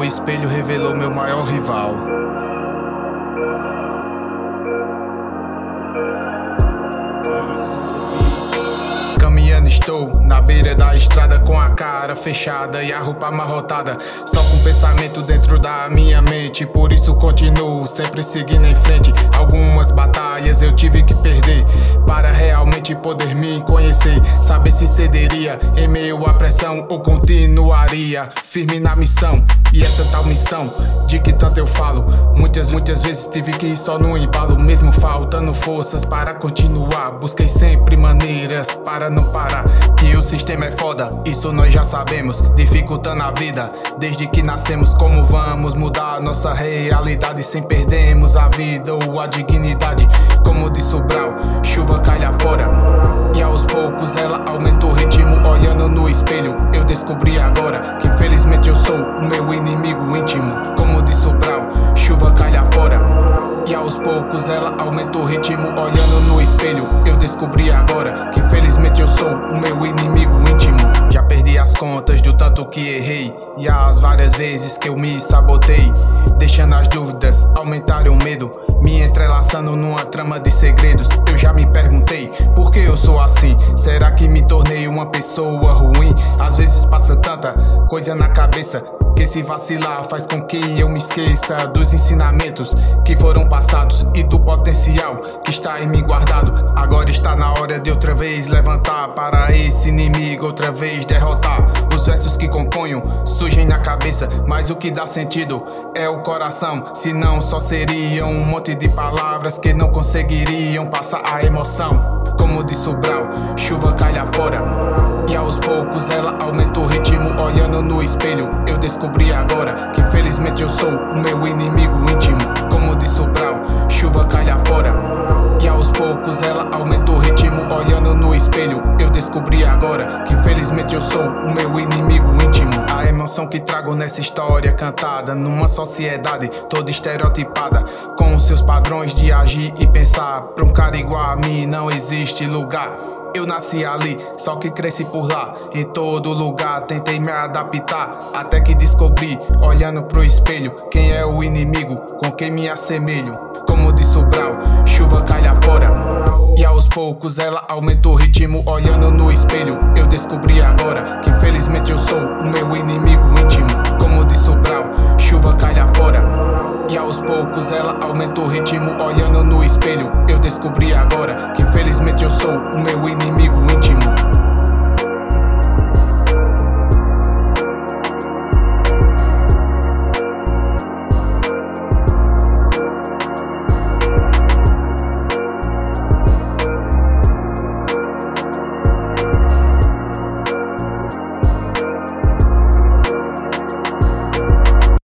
O espelho revelou meu maior rival. Caminhando estou na beira da estrada, com a cara fechada e a roupa amarrotada, só com pensamento dentro da minha mente. Por isso continuo sempre seguindo em frente. Algumas batalhas eu tive que perder para realmente poder me conhecer, saber se cederia em meio à pressão ou continuaria firme na missão. E essa tal missão de que tanto eu falo, muitas vezes tive que ir só no embalo, mesmo faltando forças para continuar. Busquei sempre maneiras para não parar, que o sistema é foda, isso nós já sabemos, dificultando a vida desde que nascemos. Como vamos mudar nossa realidade sem perdermos a vida ou a dignidade? Como disse o Brau, chuva cai lá fora e aos poucos ela aumenta o ritmo. Olhando no espelho eu descobri agora que infelizmente eu sou o meu inimigo íntimo. Como disse o Brau, chuva cai lá fora e aos poucos ela aumenta o ritmo. Olhando no espelho eu descobri agora que infelizmente eu sou o meu inimigo íntimo. Já perdi as contas do tanto que errei e as várias vezes que eu me sabotei, deixando as dúvidas aumentarem o medo, me entrelaçando numa trama de segredos. Eu já me perguntei por que eu sou assim. Será que me tornei uma pessoa ruim? Às vezes passa tanta coisa na cabeça que se vacilar faz com que eu me esqueça dos ensinamentos que foram passados e do potencial que está em mim guardado. Agora está na hora de outra vez levantar para esse inimigo outra vez derrotar. Os versos que componho surgem na cabeça, mas o que dá sentido é o coração. Senão só seriam um monte de palavras que não conseguiriam passar a emoção. Como disse o Brau, chuva cai lá fora e aos poucos ela aumenta o ritmo. Olhando no espelho eu descobri agora que infelizmente eu sou o meu inimigo íntimo. Como disse o Brau, chuva cai lá fora e aos poucos ela aumenta o ritmo. Olhando no espelho eu descobri agora que infelizmente eu sou o meu inimigo íntimo. A emoção que trago nessa história cantada numa sociedade toda estereotipada, com os seus padrões de agir e pensar. Pra um cara igual a mim não existe lugar. Eu nasci ali, só que cresci por lá. Em todo lugar tentei me adaptar, até que descobri, olhando pro espelho, quem é o inimigo com quem me assemelho. Como disse o Brau, chuva cai lá fora e aos poucos ela aumenta o ritmo. Olhando no espelho eu descobri agora que infelizmente eu sou o meu inimigo íntimo. Como disse o Brau, chuva cai lá fora e aos poucos ela aumenta o ritmo. Olhando no espelho eu descobri agora que infelizmente eu sou o meu inimigo íntimo.